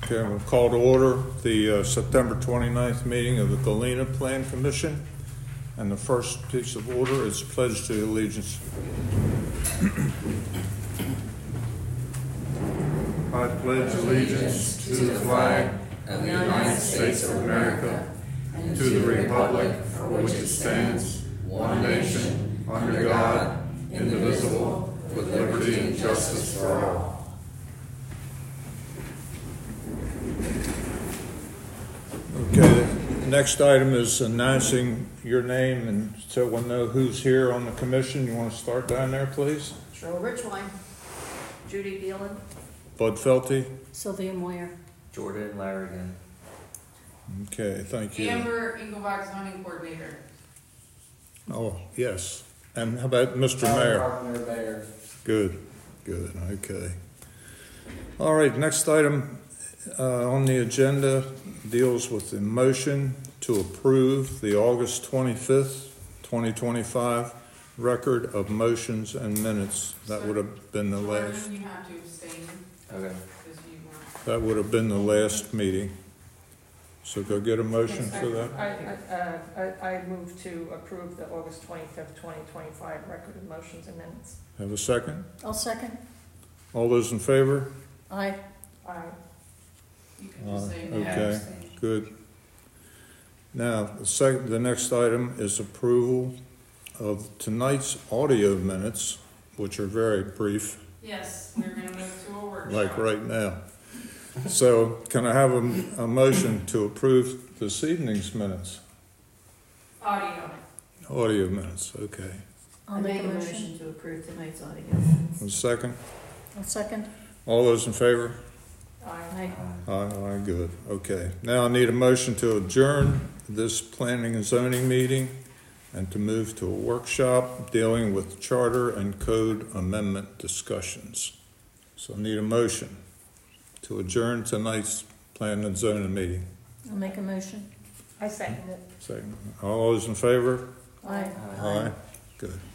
Okay, we'll call to order the September 29th meeting of the Galena Plan Commission. And the first piece of order is pledge to allegiance. I pledge allegiance to the flag of the United States of America and to the republic for which it stands, one nation, under God, indivisible, with liberty and justice for all. Okay, the next item is announcing your name, and so we'll know who's here on the commission. You want to start down there, please? Cheryl Richwine. Judy Beelan. Bud Felty. Sylvia Moyer. Jordan Larrigan. Okay, thank you. Amber Engelbach, zoning coordinator. Oh, yes. And how about Mr. Mayor? Mayor. Good, okay. All right, next item on the agenda deals with the motion to approve the August 25th, 2025 record of motions and minutes. That would have been the last. You have to abstain. Okay. That would have been the last meeting. So go get a motion for that. I move to approve the August 25th, 2025 record of motions and minutes. Have a second? I'll second. All those in favor? Aye. Aye. You can just say no. Okay, good. Now, the next item is approval of tonight's audio minutes, which are very brief, Yes, we're going to move to a workshop. like right now. So can I have a motion to approve this evening's minutes? Audio. Audio minutes, okay. I'll make a motion. to approve tonight's audio minutes. A second? I'll second. All those in favor? Aye. Aye, good. Okay. Now I need a motion to adjourn this planning and zoning meeting and to move to a workshop dealing with charter and code amendment discussions. So I need a motion to adjourn tonight's planning and zoning meeting. I'll make a motion. I second it. Second. All those in favor? Aye. Aye. Good.